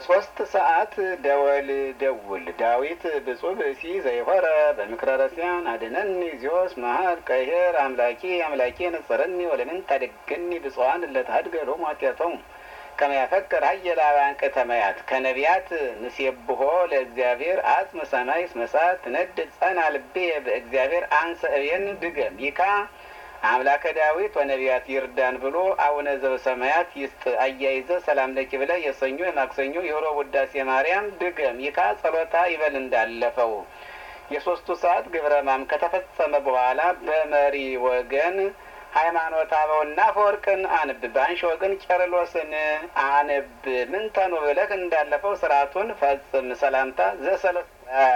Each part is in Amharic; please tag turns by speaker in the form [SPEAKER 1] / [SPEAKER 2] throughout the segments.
[SPEAKER 1] ሶስት ሰዓት ደወል ደውል ዳዊት ብፁዕ ብእሲ ዘይሆረ በምክረ ረስያን አድነኒ ዚዮስ መሀል ቀይር አምላኪ አምላኪ ነጸረኒ ወለምን ታደገኒ ብፁዓን ለታድገሎ ሟጢያቶሙ ከመ ያፈቅር ሀየላባን ከተማያት ከነቢያት ንሴብሖ ለእግዚአብሔር አጽመ ሰማይ ስመሳት ትነድ ጸና ልቤ በእግዚአብሔር አንሰ እቤን ድገም ይካ አምላከ ዳዊት ወነቢያት ይርዳን ብሎ አቡነ ዘበሰማያት ይስጥ አያይዘ ሰላም ለኪ ብለ የሰኞ የማክሰኞ የሮብ ውዳሴ ማርያም ድገም ይካ ጸሎታ ይበል እንዳለፈው የሶስቱ ሰዓት ግብረ ሕማም ከተፈጸመ በኋላ በመሪ ወገን ሃይማኖተ አበውና ፈወርቅን አንብ በአንሺ ወገን ቄርሎስን አንብ ምንተኑ ብለህ እንዳለፈው ስርዓቱን ፈጽም። ሰላምታ ዘሰለስቱ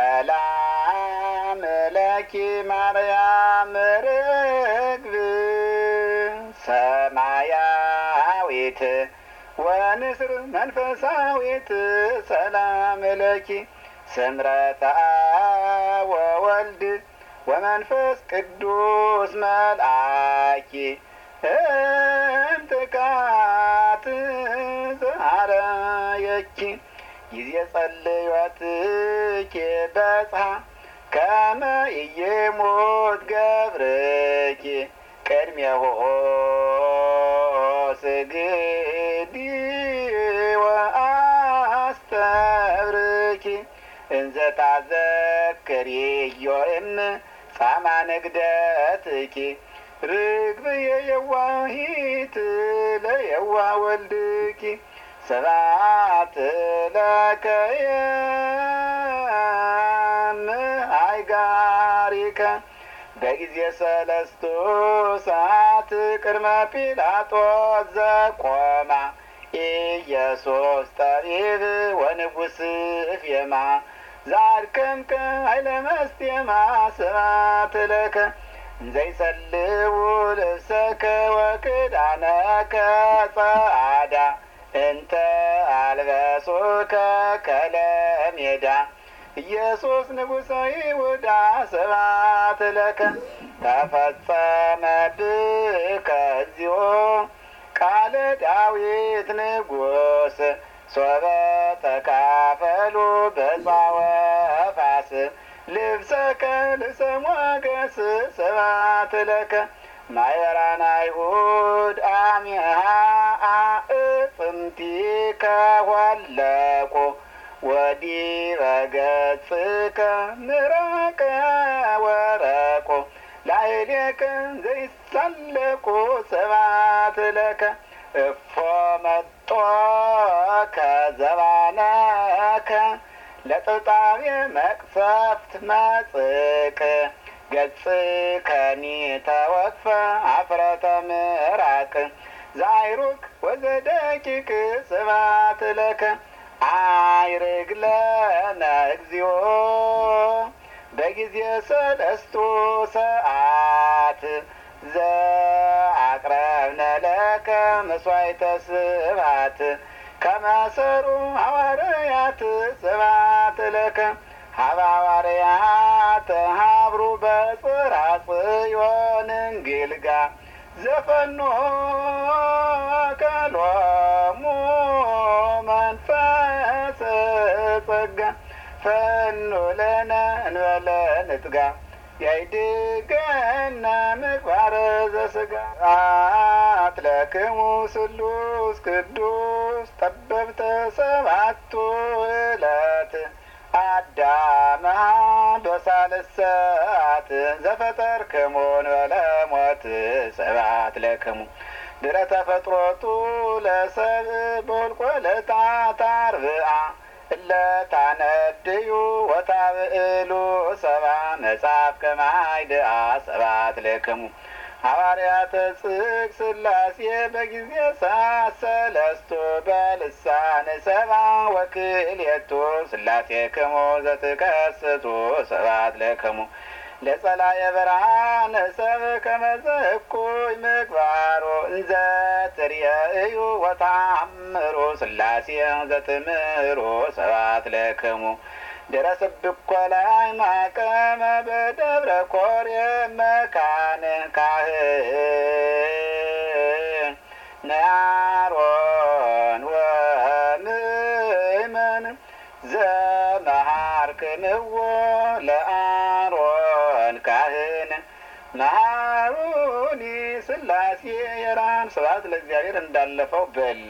[SPEAKER 1] ሰላም ለኪ ማርያም ርግብ ሰማያዊት ወንስር መንፈሳዊት ሰላም ለኪ ስምረተ አብ ወወልድ ወመንፈስ ቅዱስ መልአኪ እምጥቃት ዘሃረየኪ ጊዜ ጸልዮትኪ በጽሐ ከመ ኢይሙት ገብርኪ ቅድሜሁ ስግዲ ወአስተብርኪ እንዘ ታዘክሪ ዮም ጻማ ንግደትኪ ርግብ የየዋሂት ለየዋ ወልድኪ ስብሐት ለከየም አይጋሪከ በጊዜ ሰለስቱ ሰዓት ቅድመ ጲላጦስ ዘቆማ ኢየሱስ ጠቢብ ወንጉስ ፍየማ ዛድከምከ ኃይለ መስቴማ ስብሐት ለከ እንዘይሰልው ልብሰከ ወክዳነከ ጸዓዳ እንተ አልበሱከ ከለሜዳ ኢየሱስ ንጉሠ ይሁዳ ስብሐት ለከ ተፈጸመ ብከ እግዚኦ ቃለ ዳዊት ንጉሥ ሶበ ተካፈሉ በጻወ ፋስ ልብሰከ ልብሰ ሞገስ ስብሐት ለከ ማኅበራነ አይሁድ አሚሃ አዕጽምቲከ ሆለቁ ወዲበ ገጽከ ምራቀ ወረቁ ላዕሌከ ዘይሳለቁ ስብሐት ለከ እፎ መጦ ከዘባነከ ለጥብጣቤ መቅሰፍት መጽቅ ገጽከኒ ተወክፈ አፍረተ ምራቅ ዛይሩክ ወዘደቂቅ ስብሐት ለከ አይርግ ለነ እግዚኦ በጊዜ ሰለስቱ ሰዓት ዘአቅረብነ ለከ መስዋዕተ ስብሐት ከመሰሩ ሐዋርያት ስብሐት ለከ ሀበ ሐዋርያት ሀብሩ በጽርሐ ጽዮን እንግልጋ ዘፈኖ ከሎሙ መንፈስ ጸጋ ፈኑ ለነ እንበለ ንትጋ ያይድገነ ምግባረ ዘሥጋ አትለክሙ ስሉስ ቅዱስ ጠበብተ ሰባቱ ዕለት አዳመሃ በሳልስ ሰዓት ዘፈጠርክሙ እንበለ ሞት ስብሐት ለክሙ ድረ ተፈጥሮቱ ለሰብእ በውልቆ ዕለታት አርብዓ እለታነድዩ ወታብዕሉ ሰብአ መጽሐፍ ከማይድአ ስብሐት ለክሙ ሐዋርያተ ጽድቅ ሥላሴ በጊዜ ሰለስቱ በልሳነ ሰብአ ወክልኤቱ ሥላሴክሙ ዘትከስቱ ስብሐት ለክሙ ለጸላየ ብርሃነ ሰብእ ከመ ዘእኩይ ምግባሮ እንዘ ትርእዩ ወተአምሩ ሥላሴ ዘትምህሩ ስብሐት ለክሙ ድረ ስብኮ ላይ ማቀመ በደብረ ኮሬብ መካነ ካህን ነአሮን ወምእመ ዘመሃርክምዎ ለአሮን ካህን መሃሩኒ ሥላሴ የራን ስብሐት ለእግዚአብሔር እንዳለፈው በል